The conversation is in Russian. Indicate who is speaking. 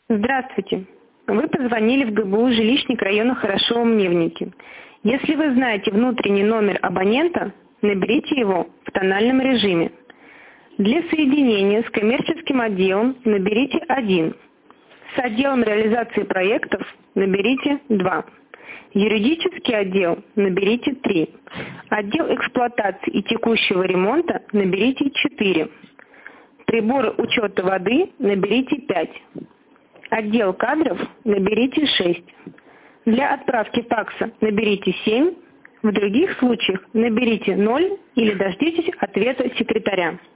Speaker 1: Здравствуйте. Вы позвонили в ГБУ «Жилищник» района Хорошево-Мневники. Если вы знаете внутренний номер абонента, наберите его в тональном режиме. Для соединения с коммерческим отделом наберите 1. С отделом реализации проектов наберите 2. Юридический отдел наберите 3. Отдел эксплуатации и текущего ремонта наберите 4. Приборы учета воды наберите 5. Отдел кадров наберите 6. Для отправки факса наберите 7. В других случаях наберите 0 или дождитесь ответа секретаря.